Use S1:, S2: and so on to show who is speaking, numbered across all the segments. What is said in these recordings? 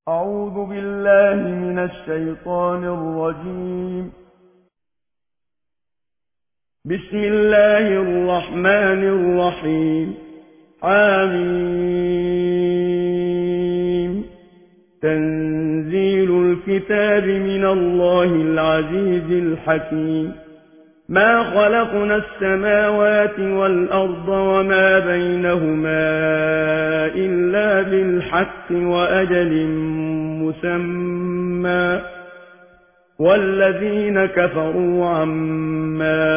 S1: أعوذ بالله من الشيطان الرجيم. بسم الله الرحمن الرحيم. حميم. تنزيل الكتاب من الله العزيز الحكيم. ما خلقنا السماوات والأرض وما بينهما إلا بالحق وأجل مسمى، والذين كفروا عما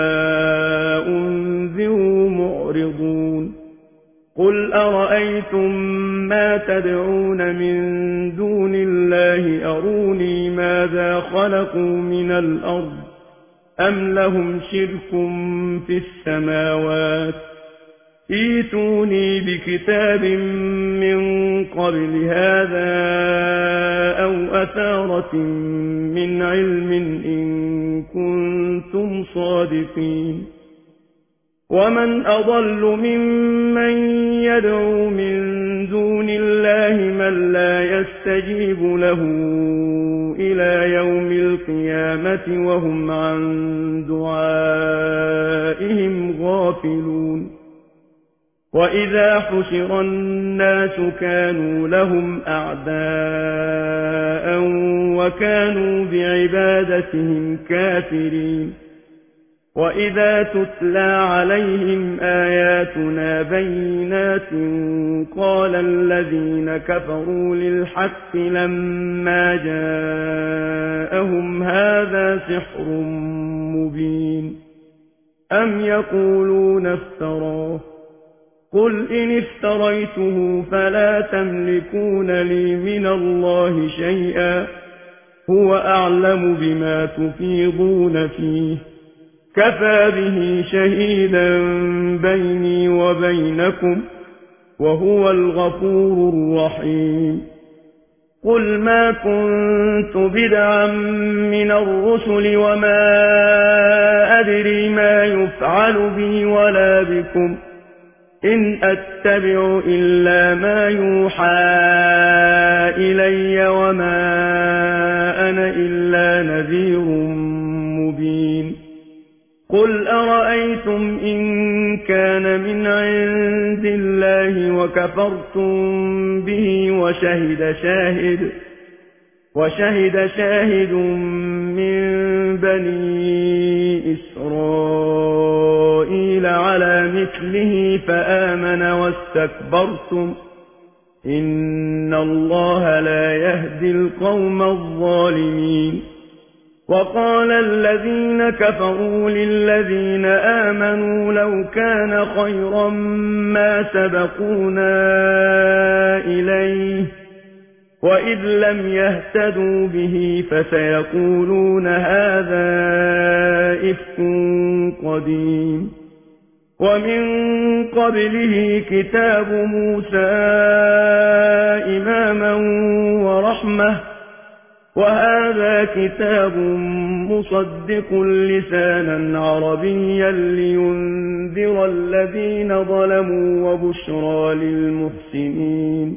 S1: أنذروا معرضون. قل أرأيتم ما تدعون من دون الله أروني ماذا خلقوا من الأرض أم لهم شرك في السماوات، ائتوني بكتاب من قبل هذا أو أثارة من علم إن كنتم صادقين. ومن أضل ممن يدعو من دون الله من لا يستجيب له إلى يوم القيامة وهم عن دعائهم غافلون. وإذا حشر الناس كانوا لهم أعداء وكانوا بعبادتهم كافرين. وإذا تتلى عليهم آياتنا بينات قال الذين كفروا للحق لما جاءهم هذا سحر مبين. أم يقولون افتراه، قل إن افتريته فلا تملكون لي من الله شيئا، هو أعلم بما تفيضون فيه، كفى به شهيدا بيني وبينكم وهو الغفور الرحيم. قل ما كنت بدعا من الرسل وما أدري ما يفعل بي ولا بكم، إن أتبع إلا ما يوحى إلي وما أنا إلا نذير مبين. قل أرأيتم إن كان من عند الله وكفرتم به وشهد شاهد من بني إسرائيل على مثله فآمن واستكبرتم، إن الله لا يهدي القوم الظالمين. وقال الذين كفروا للذين آمنوا لو كان خيرا ما سبقونا إليه، وإذ لم يهتدوا به فسيقولون هذا إفك قديم. ومن قبله كتاب موسى إماما ورحمة، وهذا كتاب مصدق لسانا عربيا لينذر الذين ظلموا وبشرى للمحسنين.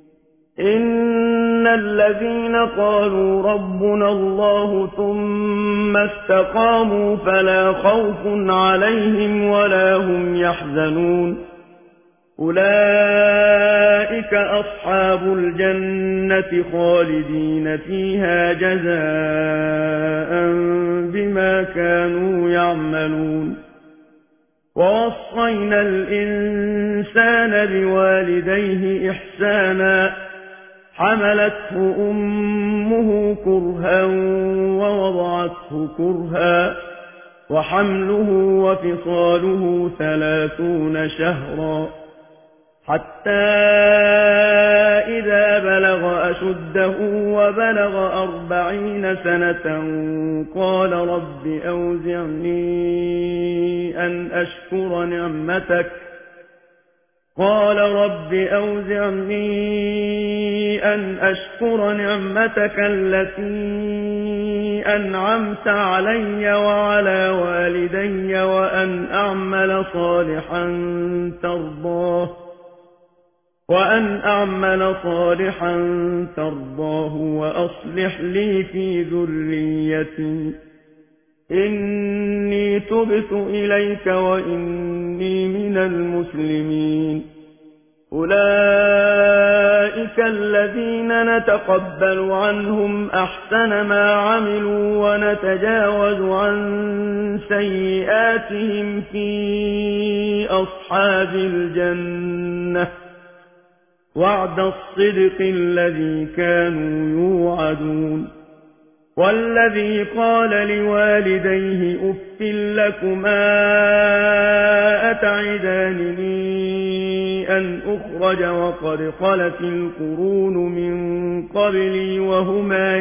S1: إن الذين قالوا ربنا الله ثم استقاموا فلا خوف عليهم ولا هم يحزنون، أولئك أصحاب الجنة خالدين فيها جزاء بما كانوا يعملون. ووصينا الإنسان بوالديه إحسانا، حملته أمه كرها ووضعته كرها، وحمله وفصاله 30 شهرا، حتى إذا بلغ أشده وبلغ 40 سنة قال رب أوزعني أن أشكر نعمتك التي أنعمت علي وعلى والدي وأن أعمل صالحا ترضاه وأن أعمل صالحا ترضاه وأصلح لي في ذريتي إني تبت إليك وإني من المسلمين أولئك الذين نتقبل عنهم أحسن ما عملوا ونتجاوز عن سيئاتهم في أصحاب الجنة وعد الصدق الذي كانوا يوعدون والذي قال لوالديه أف لكما أتعدانني أن أخرج وقد خلت القرون من قبلي وهما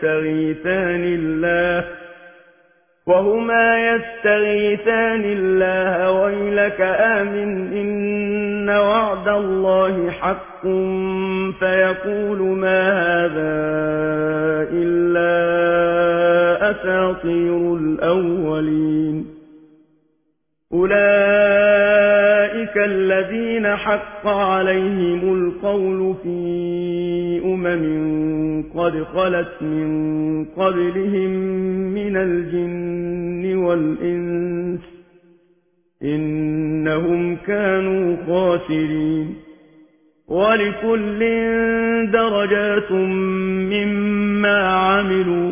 S1: يستغيثان الله ويلك آمن إن وعد الله حق فيقول ما هذا إلا أساطير الأولين أولئك الذين حق عليهم القول في قد خلت من قبلهم من الجن والإنس إنهم كانوا خاسرين ولكل درجات مما عملوا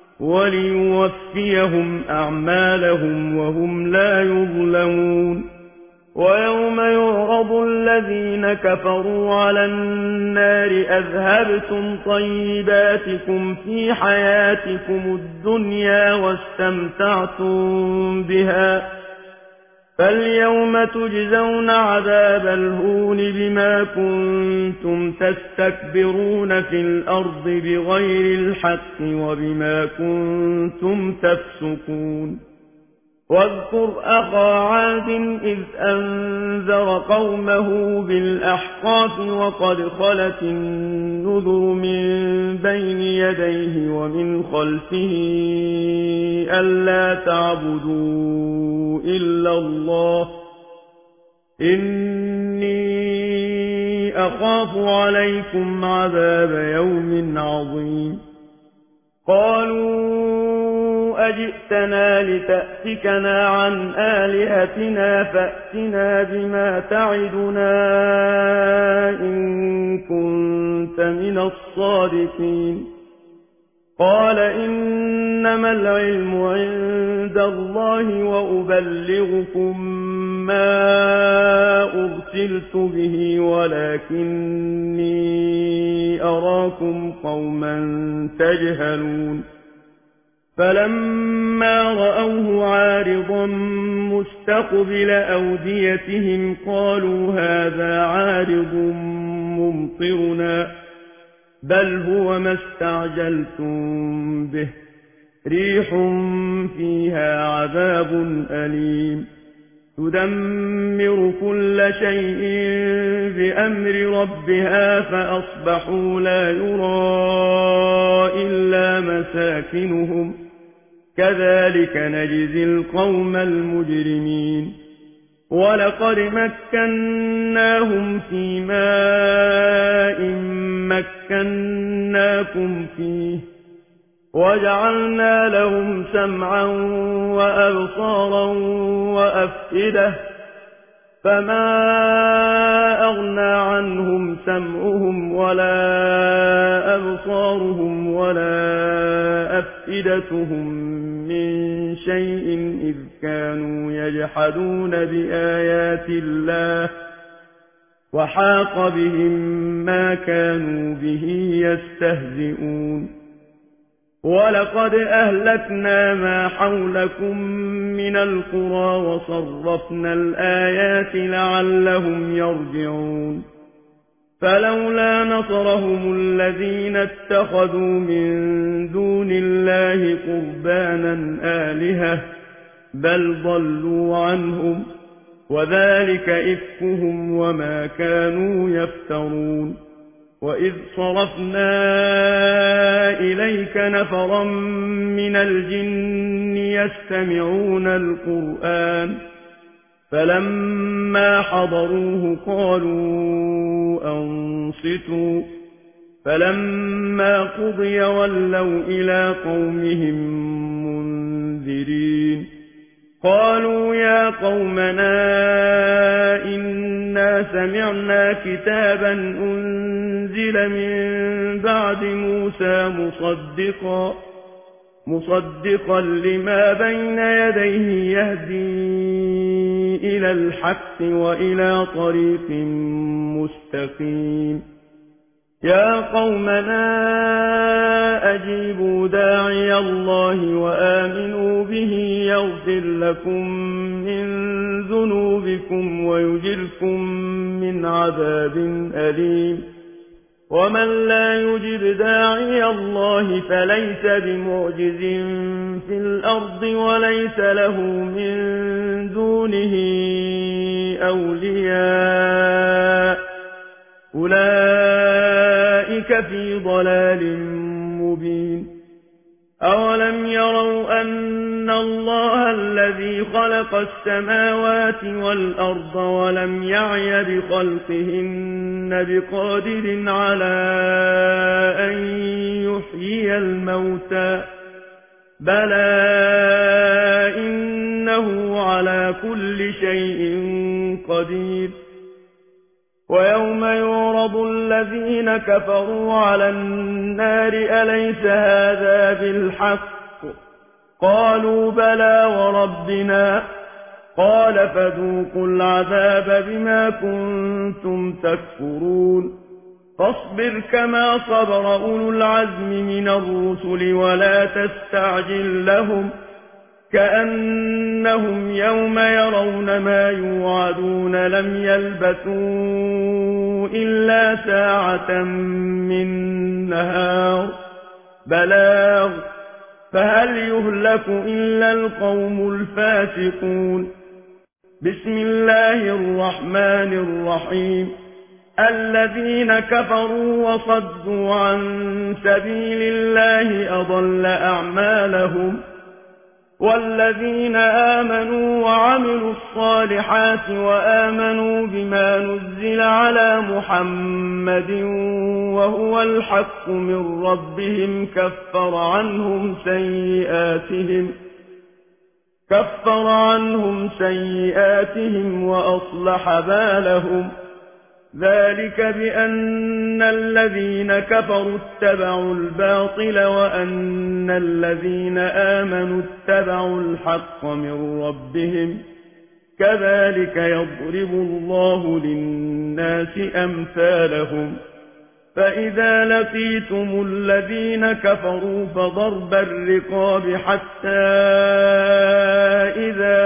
S1: وليوفيهم أعمالهم وهم لا يظلمون ويوم يعرض الذين كفروا على النار أذهبتم طيباتكم في حياتكم الدنيا واستمتعتم بها فاليوم تجزون عذاب الهون بما كنتم تستكبرون في الأرض بغير الحق وبما كنتم تفسقون واذكر أخا عاد إذ أنذر قومه بالأحقاف وقد خلت النذر من بين يديه ومن خلفه ألا تعبدوا إلا الله إني أخاف عليكم عذاب يوم عظيم قالوا أجئتنا لتأفكنا عن آلهتنا فأتنا بما تعدنا إن كنت من الصادقين قال إنما العلم عند الله وأبلغكم ما أرسلت به ولكني أراكم قوما تجهلون فلما رأوه عارضا مستقبل أوديتهم قالوا هذا عارض ممطرنا بل هو ما استعجلتم به ريح فيها عذاب أليم تدمر كل شيء بأمر ربها فأصبحوا لا يرى إلا مساكنهم كذلك نجزي القوم المجرمين ولقد مكناهم في ماء مكناكم فيه وجعلنا لهم سمعا وأبصارا وأفئدة فما أغنى عنهم سمعهم ولا أبصارهم ولا أفئدتهم من شيء إذ كانوا يجحدون بآيات الله وحاق بهم ما كانوا به يستهزئون ولقد أهلكنا ما حولكم من القرى وصرفنا الآيات لعلهم يرجعون فلولا نصرهم الذين اتخذوا من دون الله قربانا آلهة بل ضلوا عنهم وذلك إفكهم وما كانوا يفترون وإذ صرفنا إليك نفرا من الجن يستمعون القرآن فلما حضروه قالوا أنصتوا فلما قضي ولوا إلى قومهم منذرين قالوا يا قومنا إنا سمعنا كتابا أنزل من بعد موسى مصدقا لما بين يديه يهدي إلى الحق وإلى طريق مستقيم يا قومنا أجيبوا داعي الله وآمنوا به يغفر لكم من ذنوبكم ويجركم من عذاب أليم ومن لا يجب داعي الله فليس بمعجز في الأرض وليس له من دونه أولياء أولئك في ضلال مبين أولم يروا أن الله الذي خلق السماوات والأرض ولم يعي بخلقهن بقادر على أن يحيي الموتى بلى إنه على كل شيء قدير ويوم يعرض الذين كفروا على النار أليس هذا بالحق قالوا بلى وربنا قال فذوقوا العذاب بما كنتم تكفرون فاصبر كما صبر أولو العزم من الرسل ولا تستعجل لهم كأنهم يوم يرون ما يوعدون لم يلبثوا إلا ساعة من نهار بلاغ فهل يهلك إلا القوم الفاسقون بسم الله الرحمن الرحيم الذين كفروا وصدوا عن سبيل الله أضل أعمالهم والذين آمنوا وعملوا الصالحات وآمنوا بما نزل على محمد وهو الحق من ربهم كفر عنهم سيئاتهم وأصلح بالهم ذلك بأن الذين كفروا اتبعوا الباطل وأن الذين آمنوا اتبعوا الحق من ربهم كذلك يضرب الله للناس أمثالهم فإذا لقيتم الذين كفروا فضرب الرقاب حتى إذا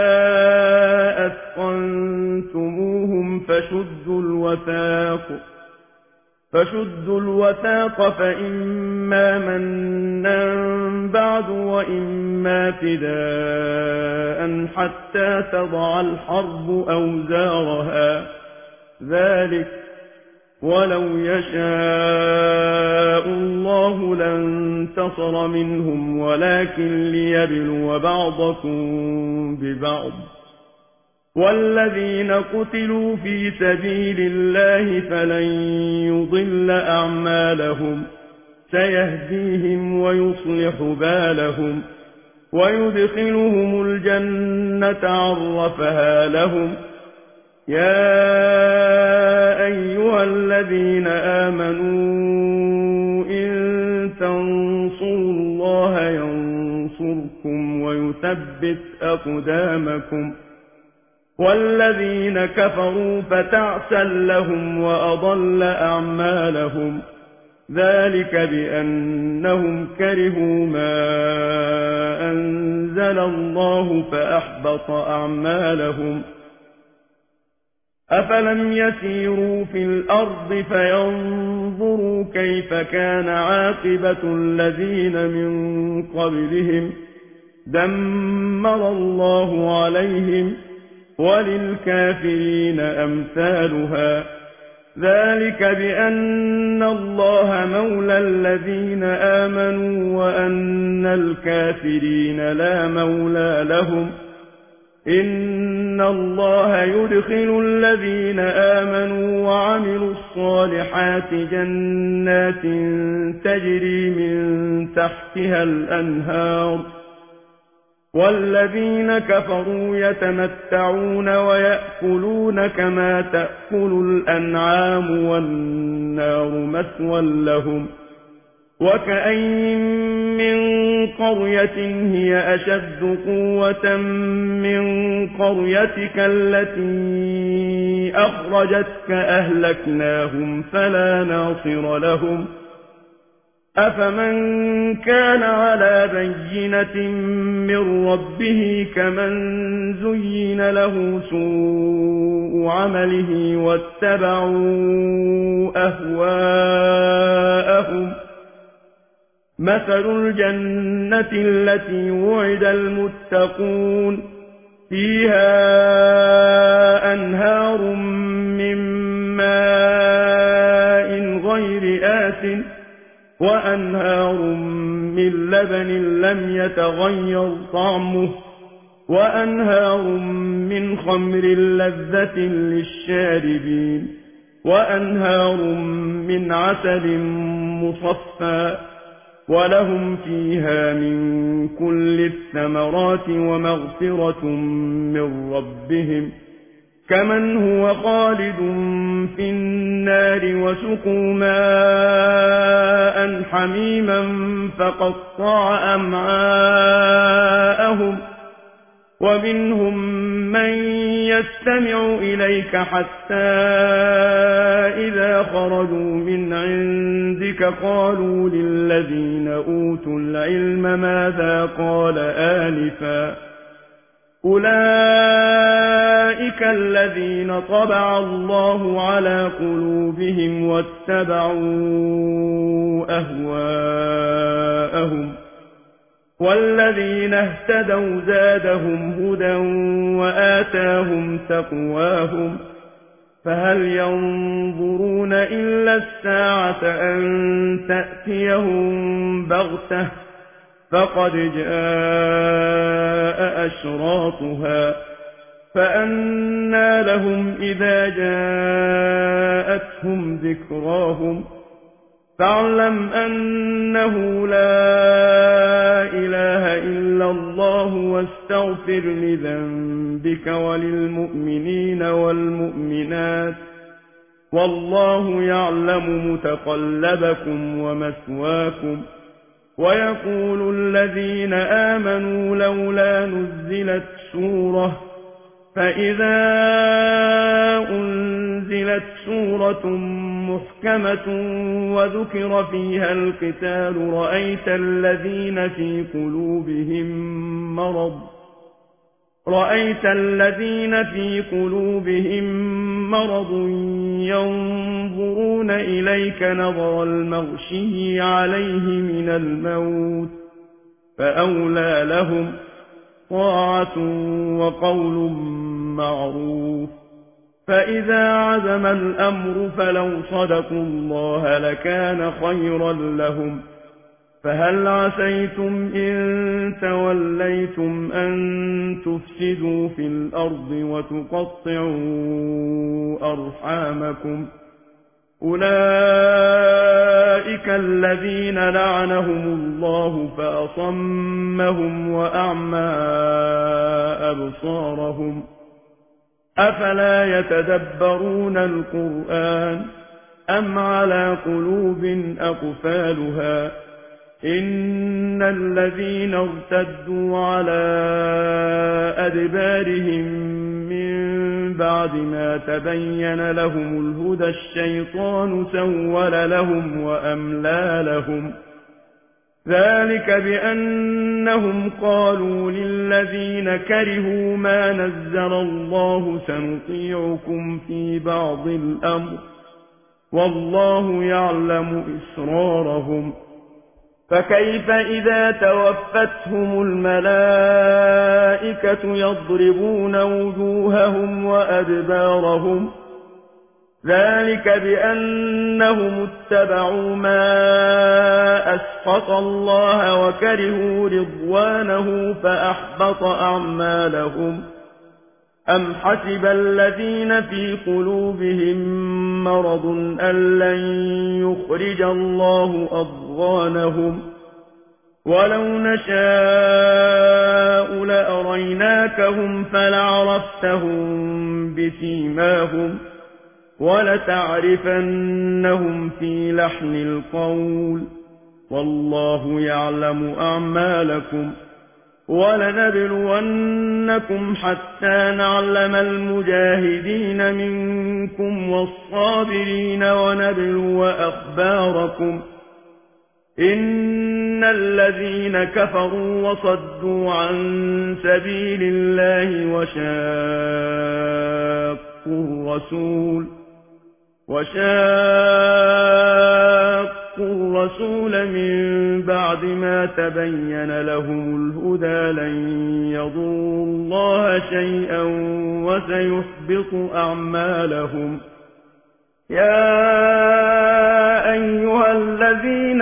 S1: أثقنتموهم فشدوا الوثاق فإما منا بعد وإما فداء حتى تضع الحرب أوزارها ذلك ولو يشاء الله لانتصر منهم ولكن ليبلو بعضكم ببعض والذين قتلوا في سبيل الله فلن يضل أعمالهم سيهديهم ويصلح بالهم ويدخلهم الجنة عرفها لهم يا أيها الذين آمنوا إن تنصروا الله ينصركم ويثبت أقدامكم والذين كفروا فتعسا لهم وأضل أعمالهم ذلك بأنهم كرهوا ما أنزل الله فأحبط أعمالهم أفلم يسيروا في الأرض فينظروا كيف كان عاقبة الذين من قبلهم دمر الله عليهم وللكافرين أمثالها ذلك بأن الله مولى الذين آمنوا وأن الكافرين لا مولى لهم إن الله يدخل الذين آمنوا وعملوا الصالحات جنات تجري من تحتها الأنهار والذين كفروا يتمتعون ويأكلون كما تأكل الأنعام والنار مثوى لهم وكأين من قرية هي أشد قوة من قريتك التي أخرجتك أهلكناهم فلا ناصر لهم أفمن كان على بينة من ربه كمن زين له سوء عمله واتبعوا أهواءهم مثل الجنة التي وعد المتقون فيها أنهار من ماء غير آسن وأنهار من لبن لم يتغير طعمه وأنهار من خمر لذة للشاربين وأنهار من عسل مصفى ولهم فيها من كل الثمرات ومغفرة من ربهم كمن هو خالد في النار وسقوا ماء حميما فقطع أمعاءهم ومنهم من يستمع إليك حتى إذا خرجوا من عندك قالوا للذين أوتوا العلم ماذا قال آنفا أولئك الذين طبع الله على قلوبهم واتبعوا أهواءهم والذين اهتدوا زادهم هدى وآتاهم تقواهم فهل ينظرون إلا الساعة أن تأتيهم بغتة فقد جاء أشراطها فأنى لهم إذا جاءتهم ذكراهم فاعلم أنه لا إله إلا الله واستغفر لذنبك وللمؤمنين والمؤمنات والله يعلم متقلبكم ومثواكم ويقول الذين آمنوا لولا نزلت سورة فإذا أنزلت سورة محكمة وذكر فيها القتال رأيت الذين في قلوبهم مرض ينظرون إليك نظر المغشي عليه من الموت فأولى لهم طاعة وقول معروف فإذا عزم الأمر فلو صدقوا الله لكان خيرا لهم فهل عسيتم إن توليتم أن تفسدوا في الأرض وتقطعوا أرحامكم أولئك الذين لعنهم الله فأصمهم وأعمى أبصارهم أفلا يتدبرون القرآن أم على قلوب أقفالها إن الذين ارتدوا على أدبارهم من بعد ما تبين لهم الهدى الشيطان سول لهم وأملى لهم ذلك بأنهم قالوا للذين كرهوا ما نزل الله سنطيعكم في بعض الأمر والله يعلم إسرارهم فكيف إذا توفتهم الملائكة يضربون وجوههم وأدبارهم ذلك بأنهم اتبعوا ما أسخط الله وكرهوا رضوانه فأحبط أعمالهم أم حسب الذين في قلوبهم مرض أن لن يخرج الله أضغانهم ولو نشاء لأريناكهم فلعرفتهم بسيماهم ولتعرفنهم في لحن القول والله يعلم أعمالكم ولنبلونكم حتى نعلم المجاهدين منكم والصابرين ونبلو أخباركم إن الذين كفروا وصدوا عن سبيل الله وشاقوا الرسول من بعد ما تبين لهم الهدى لن يضروا الله شيئا وسيحبط أعمالهم يا أيها الذين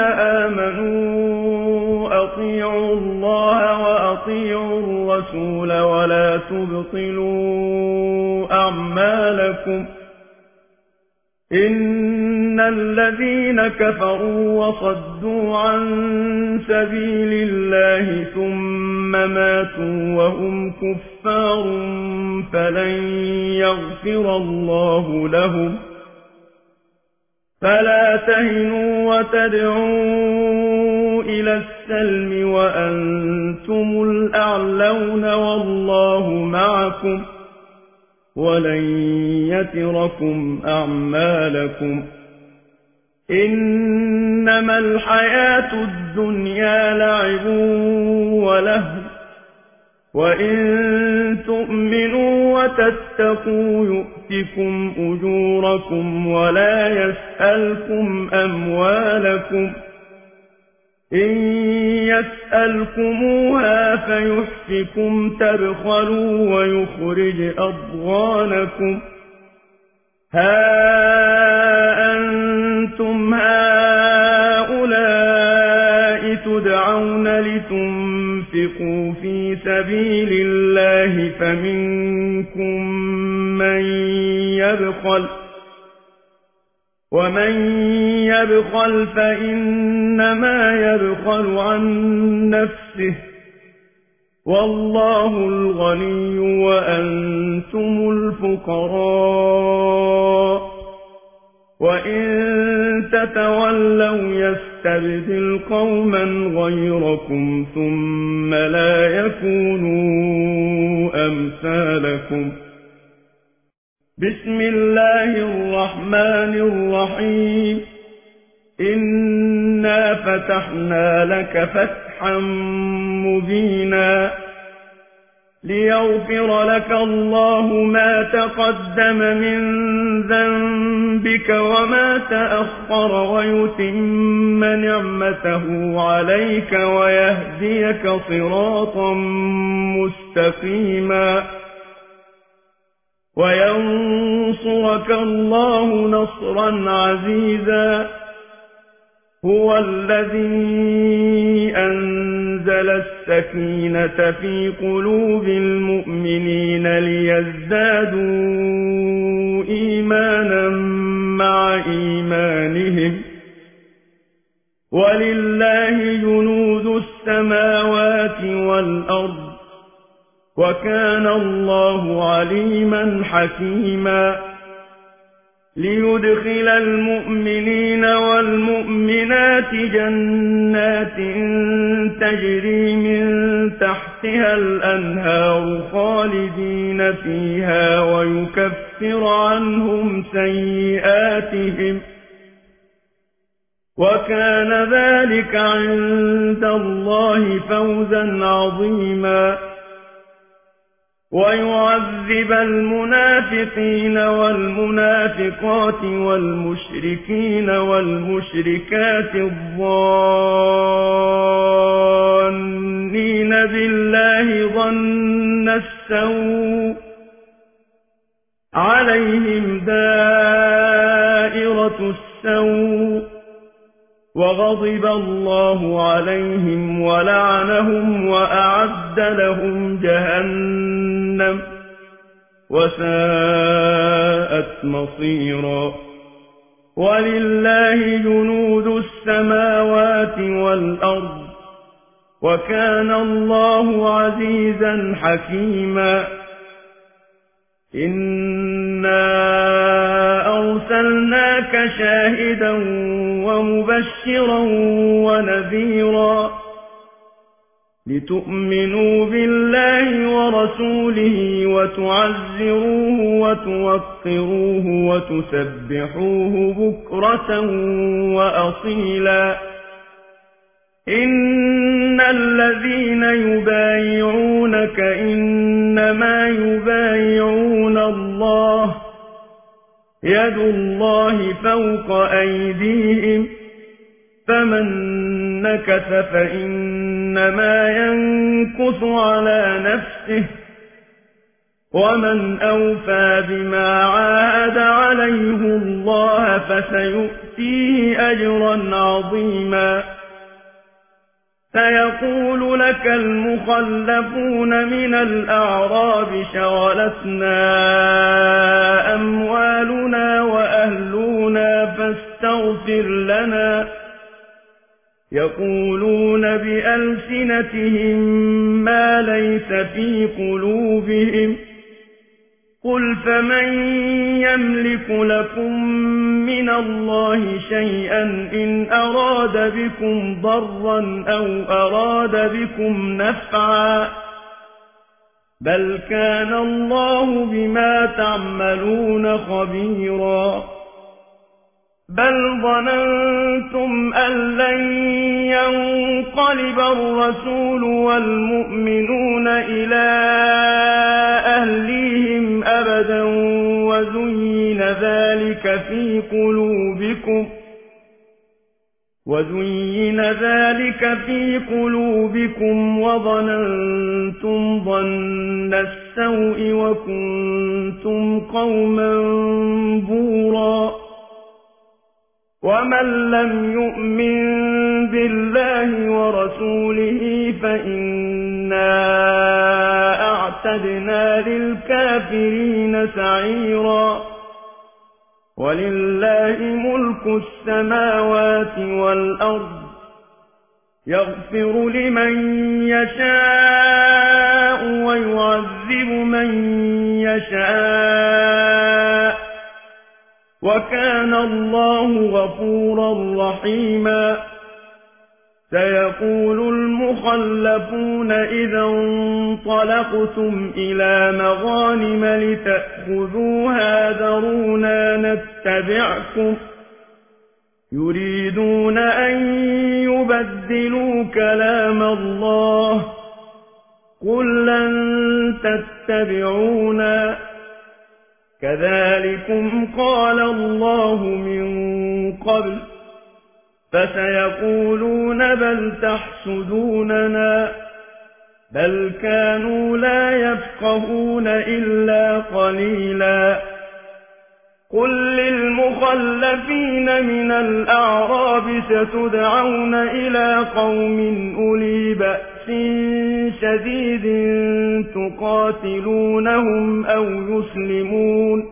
S1: آمنوا أطيعوا الله وأطيعوا الرسول ولا تبطلوا أعمالكم إن الذين كفروا وصدوا عن سبيل الله ثم ماتوا وهم كفار فلن يغفر الله لهم فلا تهنوا وتدعوا إلى السلم وأنتم الأعلون والله معكم ولن يتركم أعمالكم إنما الحياة الدنيا لعب ولهو وإن تؤمنوا وتتقوا يؤتكم أجوركم ولا يسألكم أموالكم إن يسألكموها فيحفكم تبخلوا ويخرج أضغانكم ها أنتم هؤلاء تدعون لتنفقوا في سبيل الله فمنكم من يبخل ومن يبخل فإنما يبخل عن نفسه والله الغني وأنتم الفقراء وإن تتولوا يستبدل قوما غيركم ثم لا يكونوا أمثالكم بسم الله الرحمن الرحيم إنا فتحنا لك فتحا مبينا ليغفر لك الله ما تقدم من ذنبك وما تأخر ويتم نعمته عليك ويهديك صراطا مستقيما وينصرك الله نصرا عزيزا هو الذي أنزل السكينة في قلوب المؤمنين ليزدادوا إيمانا مع إيمانهم ولله جنود السماوات والأرض وكان الله عليما حكيما ليدخل المؤمنين والمؤمنات جنات تجري من تحتها الأنهار خالدين فيها ويكفر عنهم سيئاتهم وكان ذلك عند الله فوزا عظيما ويعذب المنافقين والمنافقات والمشركين والمشركات الظانين بالله ظن السوء عليهم دائرة السوء وغضب الله عليهم ولعنهم وأعد لهم جهنم وساءت مصيرا ولله جنود السماوات والأرض وكان الله عزيزا حكيما إنا أرسلناك شاهدا ومبشرا ونذيرا لتؤمنوا بالله ورسوله وتعزروه وتوقروه وتسبحوه بكرة وأصيلا إن الذين يبايعونك إنما يبايعون الله يد الله فوق أيديهم فمن نكث فإنما ينكث على نفسه ومن أوفى بما عاهد عليه الله فسيؤتيه أجرا عظيما سيقول لك المخلفون من الأعراب شغلتنا أموالنا وأهلنا فاستغفر لنا يقولون بألسنتهم ما ليس في قلوبهم قل فمن يملك لكم من الله شيئا إن أراد بكم ضرا أو أراد بكم نفعا بل كان الله بما تعملون خبيرا بل ظننتم أن لن ينقلب الرسول والمؤمنون إلى أهليهم أبدا وزين ذلك في قلوبكم وظننتم ظن السوء وكنتم قوما بورا ومن لم يؤمن بالله ورسوله فإنا أعتدنا للكافرين سعيرا ولله ملك السماوات والأرض يغفر لمن يشاء ويعذب من يشاء وكان الله غفورا رحيما سيقول المخلفون إذا انطلقتم إلى مغانم لتأخذوها ذرونا نتبعكم يريدون أن يبدلوا كلام الله قل لن تتبعونا كذلكم قال الله من قبل فسيقولون بل تحسدوننا بل كانوا لا يفقهون إلا قليلا قل للمخلفين من الأعراب ستدعون إلى قوم أولي بأس شديد تقاتلونهم أو يسلمون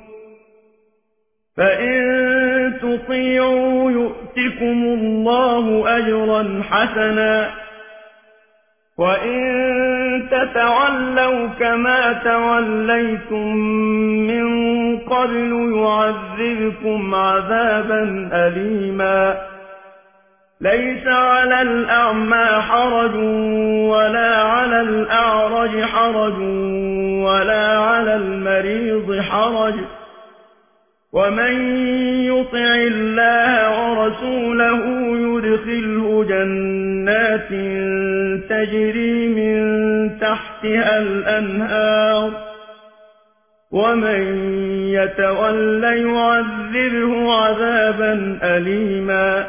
S1: فإن تطيعوا يؤتكم الله أجرا حسنا وإن تتولوا كما توليتم من قبل يعذبكم عذابا أليما ليس على الأعمى حرج ولا على الأعرج حرج ولا على المريض حرج ومن يطع الله ورسوله يدخله جنات تجري من تحتها الأنهار ومن يتول يعذبه عذابا أليما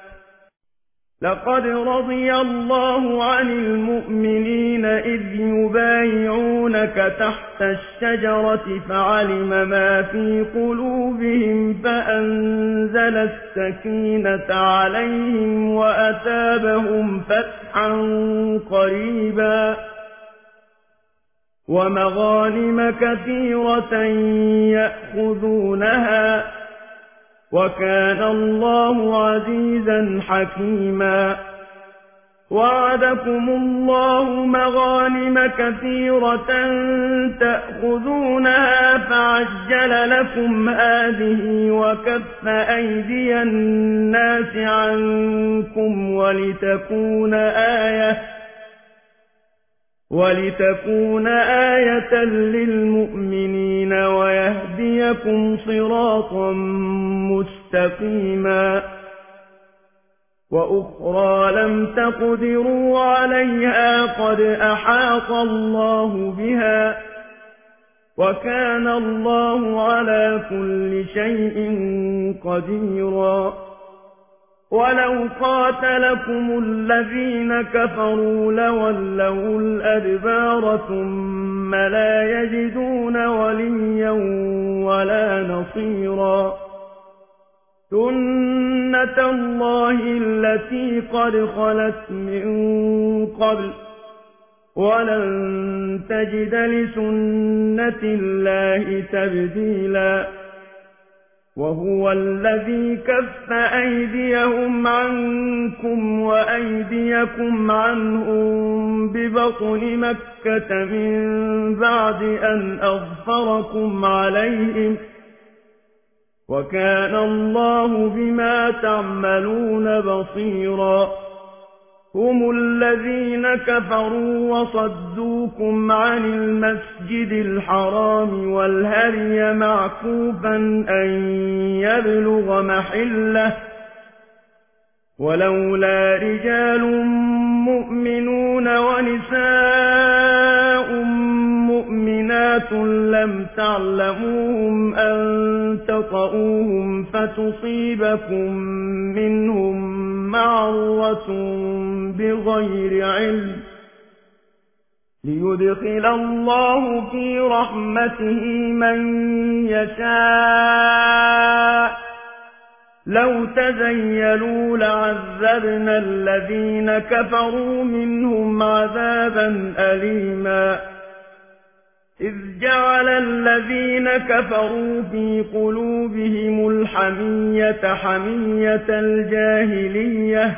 S1: لقد رضي الله عن المؤمنين إذ يبايعونك تحت الشجرة فعلم ما في قلوبهم فأنزل السكينة عليهم وأتابهم فتحا قريبا ومغانم كثيرة يأخذونها وكان الله عزيزا حكيما وعدكم الله مغانم كثيرة تأخذونها فعجل لكم هذه وكف أيدي الناس عنكم ولتكون آية للمؤمنين ويهديكم صراطا مستقيما وأخرى لم تقدروا عليها قد أحاط الله بها وكان الله على كل شيء قديرا ولو قاتلكم الذين كفروا لولوا الأدبار ثم لا يجدون وليا ولا نصيرا سنة الله التي قد خلت من قبل ولن تجد لسنة الله تبديلا وهو الذي كف أيديهم عنكم وأيديكم عنهم ببطن مكة من بعد أن أظفركم عليهم وكان الله بما تعملون بصيرا هم الذين كفروا وصدوكم عن المسجد الحرام والهدي معكوفا أن يبلغ محله ولولا رجال مؤمنون ونساء مؤمنات لم تعلموهم أن تطؤوهم فتصيبكم منهم معرة بغير علم ليدخل الله في رحمته من يشاء لو تزيلوا لعذبنا الذين كفروا منهم عذابا أليما إذ جعل الذين كفروا في قلوبهم الحمية حمية الجاهلية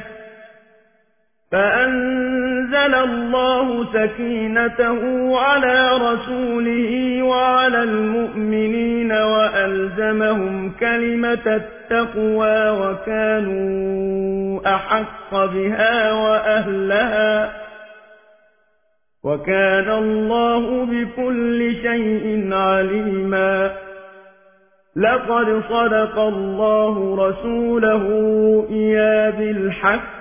S1: فأنزل الله سكينته على رسوله وعلى المؤمنين وألزمهم كلمة التقوى وكانوا أحق بها وأهلها وكان الله بكل شيء عليما لقد صدق الله رسوله الرؤيا بالحق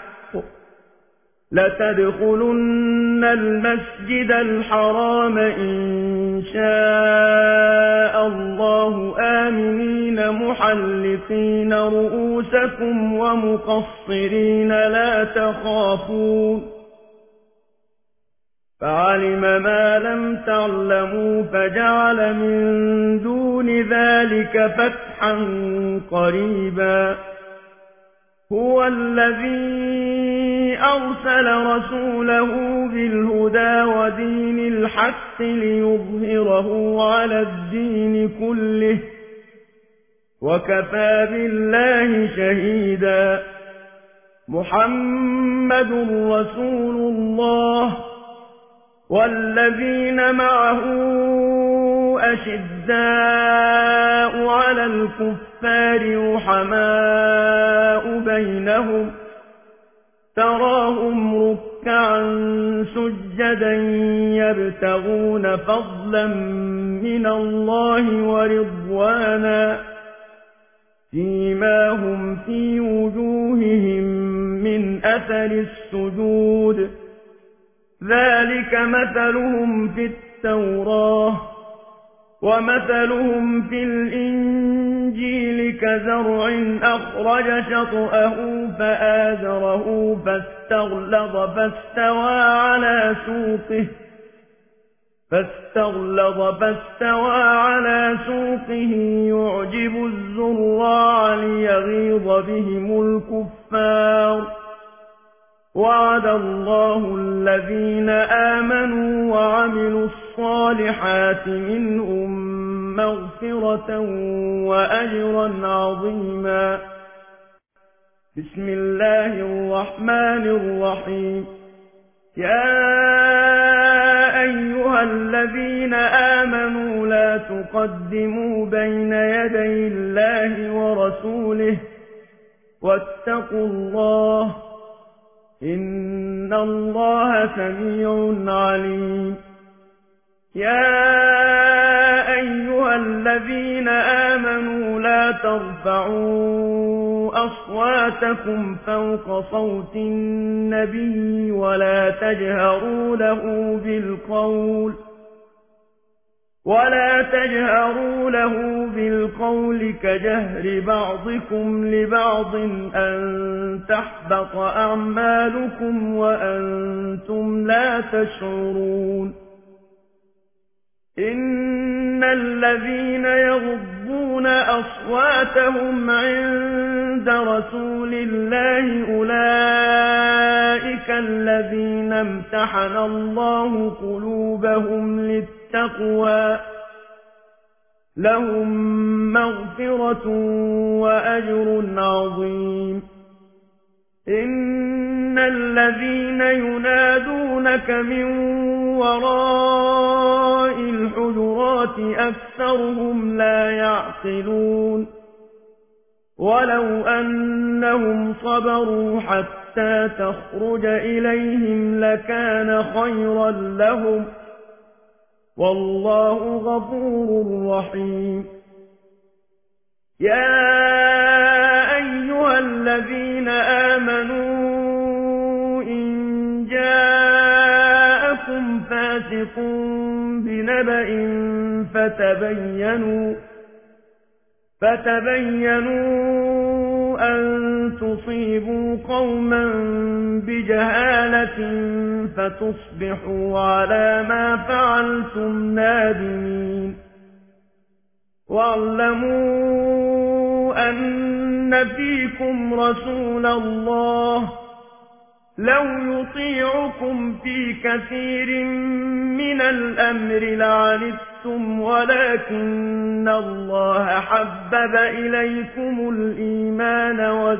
S1: لتدخلن المسجد الحرام إن شاء الله آمنين محلقين رؤوسكم ومقصرين لا تخافون فعلم ما لم تعلموا فجعل من دون ذلك فتحا قريبا هو الذي أرسل رسوله بالهدى ودين الحق ليظهره على الدين كله وكفى بالله شهيدا محمد رسول الله والذين معه أشداء على الكفار رحماء بينهم تراهم ركعا سجدا يبتغون فضلا من الله ورضوانا سيماهم في وجوههم من أثر السجود ذلك مثلهم في التوراة ومثلهم في الإنجيل كزرع أخرج شطأه فآزره فاستغلظ فاستوى على سوقه يعجب الزراع ليغيظ بهم الكفار وعد الله الذين آمنوا وعملوا الصالحات الصالحات منهم مغفرة وأجرا عظيما. بسم الله الرحمن الرحيم. يا أيها الذين آمنوا لا تقدموا بين يدي الله ورسوله واتقوا الله إن الله سميع عليم. يا أيها الذين آمنوا لا ترفعوا أصواتكم فوق صوت النبي ولا تجهروا له بالقول كجهر بعضكم لبعض أن تحبط أعمالكم وأنتم لا تشعرون. إن الذين يغضون أصواتهم عند رسول الله أولئك الذين امتحن الله قلوبهم للتقوى لهم مغفرة وأجر عظيم. إن الذين ينادونك من وراء الحجرات أكثرهم لا يعقلون. ولو أنهم صبروا حتى تخرج إليهم لكان خيرا لهم والله غفور رحيم. يا أيها الذين آمنوا إن جاءكم فاسق بنبأ فتبينوا أن تصيبوا قوما بجهالة فتصبحوا على ما فعلتم نادمين. واعلموا أن فيكم رسول الله لو يطيعكم في كثير من الأمر لعنتم ولكن الله حبب إليكم الإيمان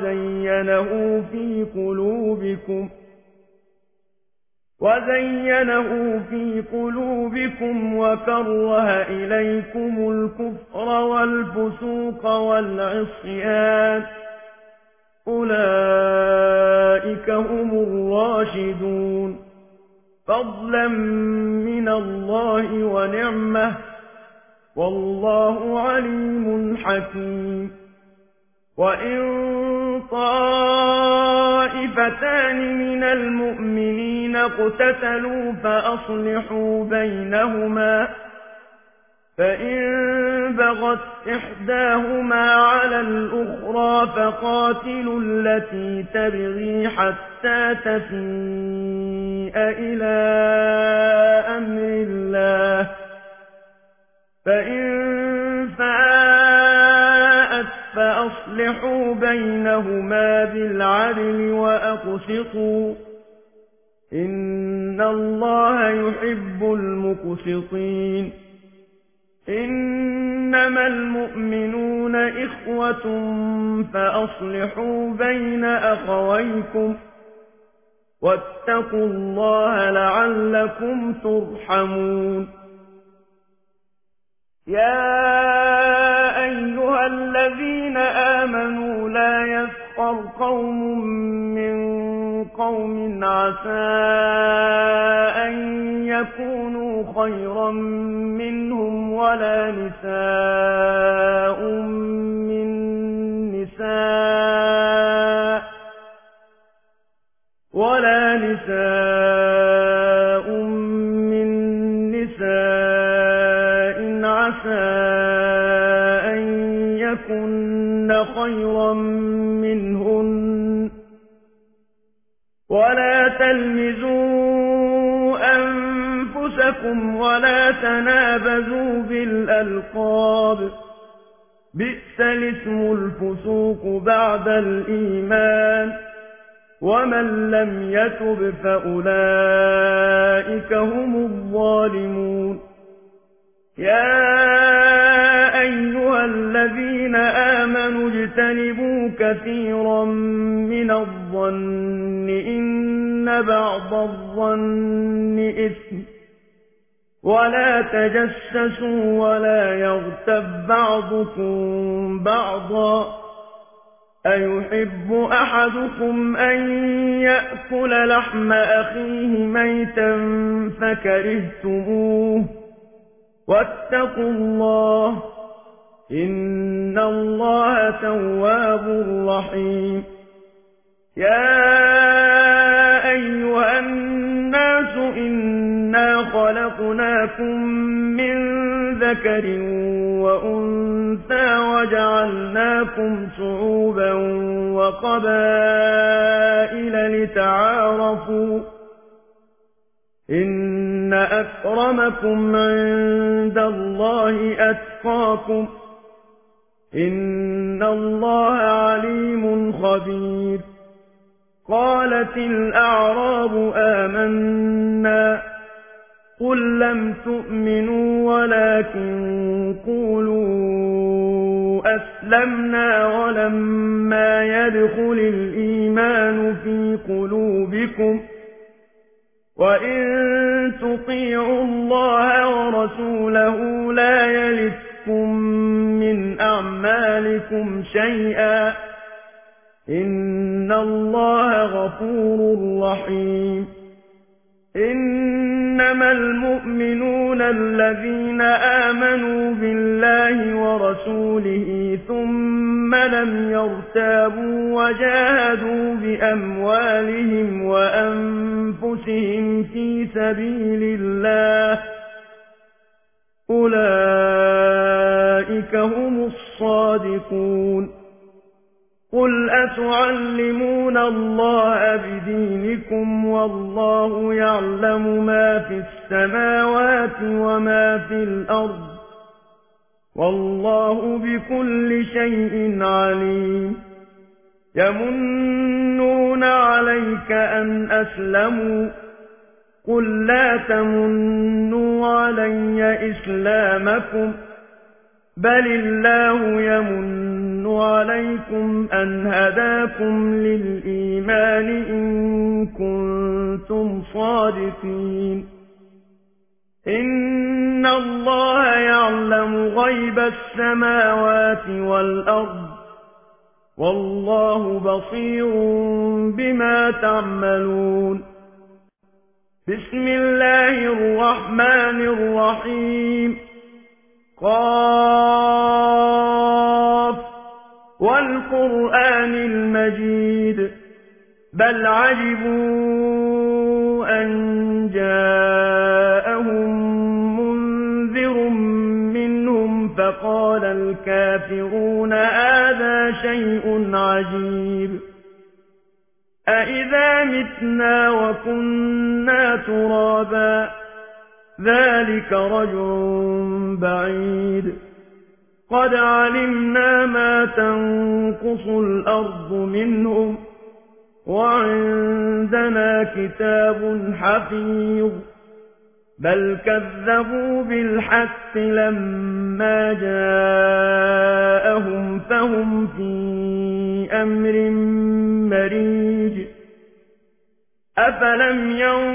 S1: وزينه في قلوبكم وكره إليكم الكفر والفسوق والعصيان أولئك هم الراشدون فضلا من الله ونعمة والله عليم حكيم. وإن طائفتان من المؤمنين اقتتلوا فأصلحوا بينهما فإن بغت إحداهما على الأخرى فقاتلوا التي تبغي حتى تفيء إلى أمر الله فإن فاءت فأصلحوا بينهما بالعدل وأقسطوا إن الله يحب المقسطين. إنما المؤمنون إخوة فأصلحوا بين أخويكم واتقوا الله لعلكم ترحمون. يا أيها الذين آمنوا لا يسخر قوم من قوم عسى أن يكونوا خيرا منهم ولا نساء من نساء عسى أن يكن خيرا منهن ولا تلمزوا أنفسكم ولا تنابزوا بالألقاب بئس الاسم الفسوق بعد الإيمان ومن لم يتب فأولئك هم الظالمون يا أيها الذين آمنوا اجتنبوا كثيرا من الظن إن بعض الظن إثم ولا تجسسوا ولا يغتب بعضكم بعضا أيحب أحدكم أن يأكل لحم أخيه ميتا فكرهتموه واتقوا الله إن الله تواب رحيم يا أيها الناس إنا خلقناكم من ذكر وأنثى وجعلناكم شعوبا وقبائل لتعارفوا إن أكرمكم عند الله أتقاكم إن الله عليم خبير قالت الأعراب آمنا قل لم تؤمنوا ولكن قولوا أسلمنا ولما يدخل الإيمان في قلوبكم وإن تطيعوا الله ورسوله لا يلتكم من أعمالكم شيئا إن الله غفور رحيم إنما المؤمنون الذين آمنوا بالله ورسوله ثم لم يرتابوا وجاهدوا بأموالهم وأنفسهم في سبيل الله أولئك هم الصادقون قل أتعلمون الله بدينكم والله يعلم ما في السماوات وما في الأرض والله بكل شيء عليم يمنون عليك أن أسلموا قل لا تمنوا علي إسلامكم بل الله يمن عليكم أن هداكم للإيمان إن كنتم صادقين إن الله يعلم غيب السماوات والأرض والله بصير بما تعملون بسم الله الرحمن الرحيم قاف والقرآن المجيد بل عجبوا أن جاءهم منذر منهم فقال الكافرون هذا شيء عجيب أإذا متنا وكنا ترابا ذلك رجع بعيد قد علمنا ما تنقص الأرض منهم وعندنا كتاب حفيظ بل كذبوا بالحق لما جاءهم فهم في أمر مريج أفلم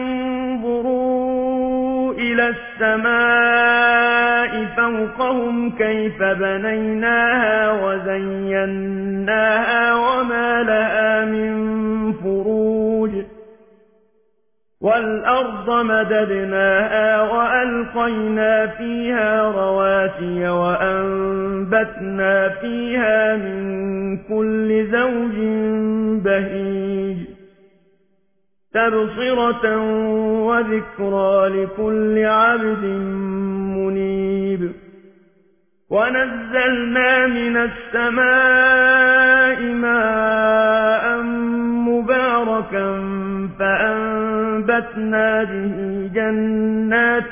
S1: ينظروا إلى السماء فوقهم كيف بنيناها وزيناها وما لها من فروج والأرض مددناها وألقينا فيها رواسي وأنبتنا فيها من كل زوج بهيج تبصرة وذكرى لكل عبد منيب ونزلنا من السماء ماء مباركا فأنبتنا به جنات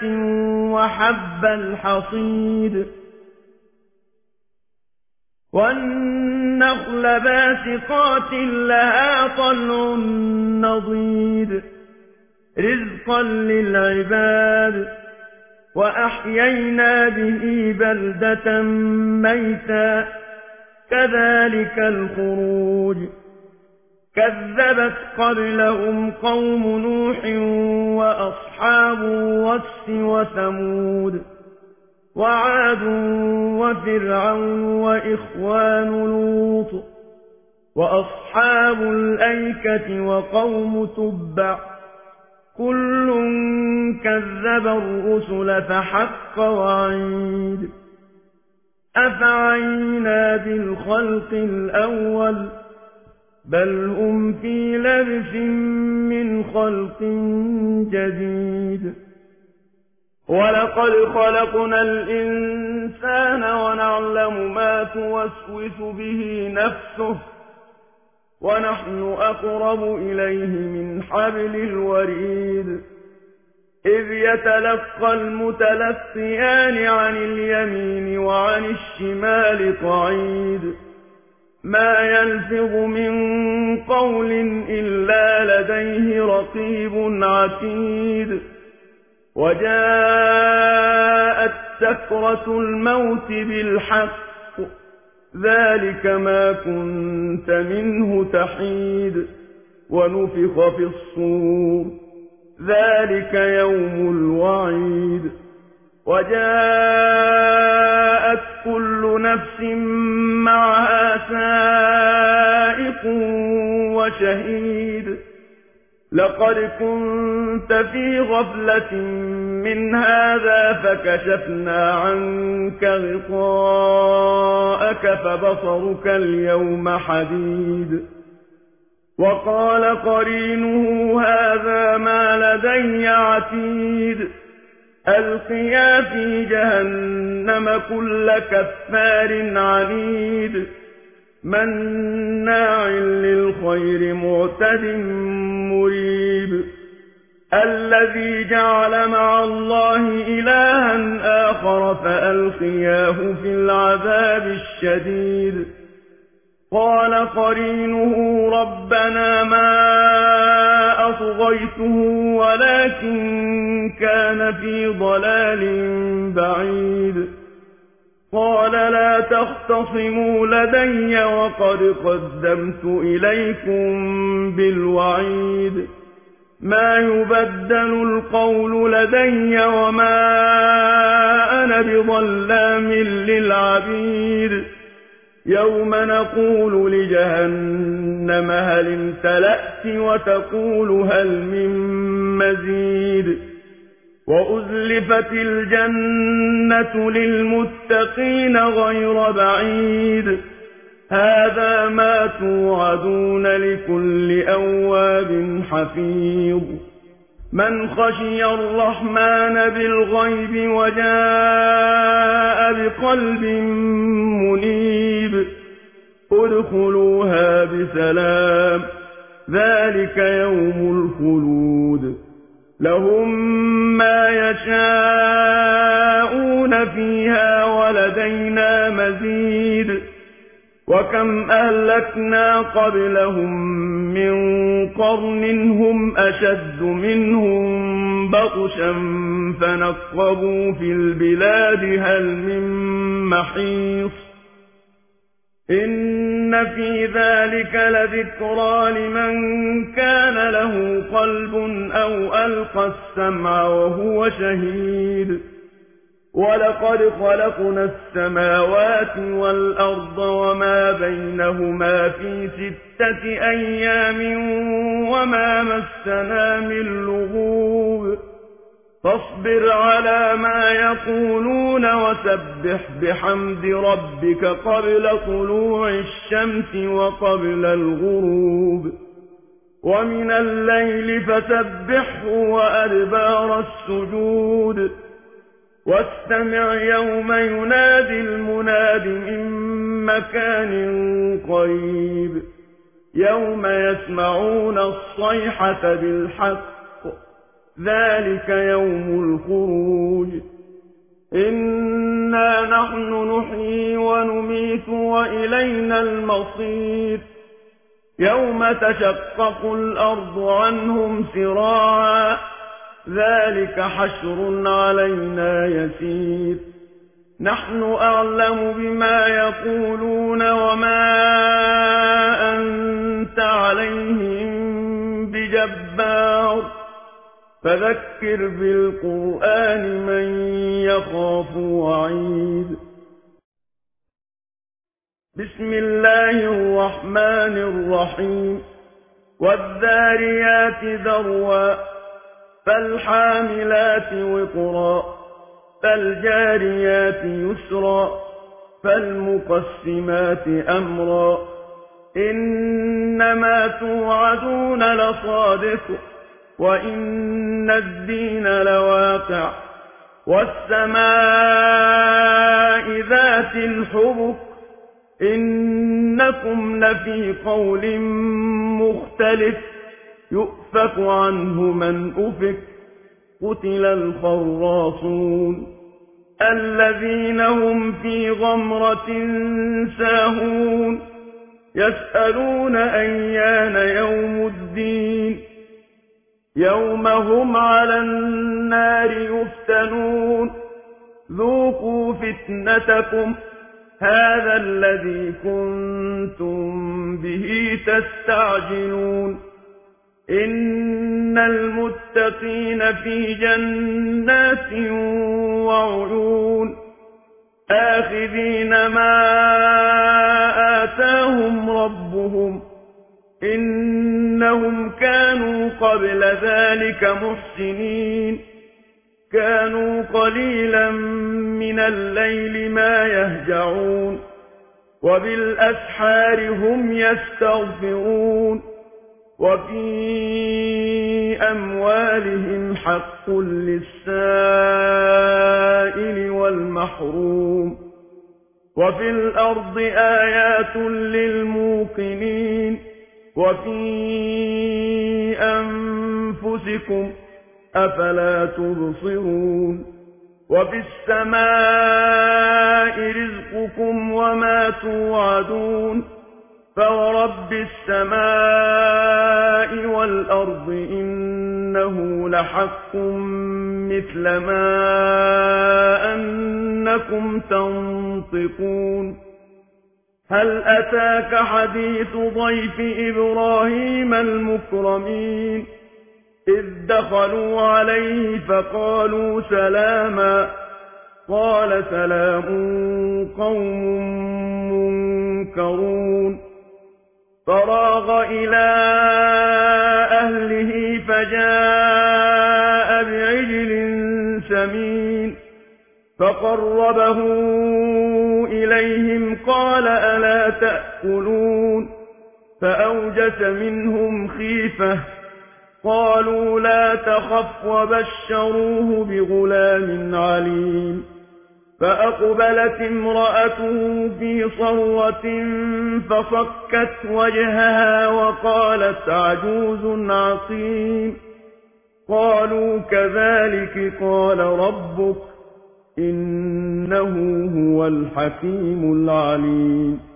S1: وحب الحصيد والنخل باسقات لها طلع نضيد رزقا للعباد وأحيينا به بلدة ميتا كذلك الخروج كذبت قبلهم قوم نوح وأصحاب الرس وثمود وعاد وفرعون وإخوان لوط وأصحاب الأيكة وقوم تبع كل كذب الرسل فحق وعيد أفعينا بالخلق الأول بل هم في لبس من خلق جديد ولقد خلقنا الإنسان ونعلم ما توسوس به نفسه ونحن أقرب إليه من حبل الوريد إذ يتلقى المتلقيان عن اليمين وعن الشمال قعيد ما يلفظ من قول إلا لديه رقيب عتيد وجاءت سكرة الموت بالحق ذلك ما كنت منه تحيد ونفخ في الصور ذلك يوم الوعيد وجاءت كل نفس معها سائق وشهيد لقد كنت في غفلة من هذا فكشفنا عنك غطاءك فبصرك اليوم حديد وقال قرينه هذا ما لدي عتيد ألقيا في جهنم كل كفار عنيد مناع للخير معتد مريب الذي جعل مع الله إلها آخر فألقياه في العذاب الشديد قال قرينه ربنا ما أطغيته ولكن كان في ضلال بعيد قال لا تختصموا لدي وقد قدمت إليكم بالوعيد ما يبدل القول لدي وما أنا بظلام للعبيد يوم نقول لجهنم هل امتلأت وتقول هل من مزيد وأزلفت الجنة للمتقين غير بعيد هذا ما توعدون لكل أواب حفيظ من خشي الرحمن بالغيب وجاء بقلب منيب ادخلوها بسلام ذلك يوم الخلود لهم ما يشاءون فيها ولدينا مزيد وكم أهلكنا قبلهم من قرن هم أشد منهم بطشا فنقبوا في البلاد هل من محيص إن في ذلك لذكرى لمن كان له قلب أو ألقى السمع وهو شهيد ولقد خلقنا السماوات والأرض وما بينهما في 6 أيام وما مسنا من لغوب فاصبر على ما يقولون وسبح بحمد ربك قبل طلوع الشمس وقبل الغروب ومن الليل فسبحه وأدبار السجود واستمع يوم ينادي المناد من مكان قريب يوم يسمعون الصيحة بالحق ذلك يوم الخروج إنا نحن نحيي ونميت وإلينا المصير يوم تشقق الأرض عنهم سراعا ذلك حشر علينا يسير نحن أعلم بما يقولون وما أنت عليهم بجبار فذكر بالقرآن من يخاف وعيد بسم الله الرحمن الرحيم والذاريات ذروا فالحاملات وقرا فالجاريات يسرا فالمقسمات أمرا إنما توعدون لصادق وإن الدين لواقع والسماء ذات الحبك إنكم لفي قول مختلف يؤفك عنه من أفك قتل الخراصون الذين هم في غمرة ساهون يسألون أيان يوم الدين يوم هم على النار يفتنون ذوقوا فتنتكم هذا الذي كنتم به تستعجلون إن المتقين في جنات وعيون آخذين ما آتاهم ربهم إنهم كانوا قبل ذلك محسنين كانوا قليلا من الليل ما يهجعون وبالأسحار هم يستغفرون وفي أموالهم حق للسائل والمحروم وفي الأرض آيات للموقنين وفي أنفسكم أفلا تبصرون وفي السماء رزقكم وما توعدون فورب السماء والأرض إنه لحق مثل ما أنكم تنطقون هل أتاك حديث ضيف إبراهيم المكرمين إذ دخلوا عليه فقالوا سلاما قال سلام قوم منكرون فراغ إلى أهله فجاء بعجل سمين فقربه إليهم قال ألا تأكلون فأوجس منهم خيفة قالوا لا تخف وبشروه بغلام عليم فأقبلت امرأته في صرة فصكت وجهها وقالت عجوز عقيم قالوا كذلك قال ربك إنه هو الحكيم العليم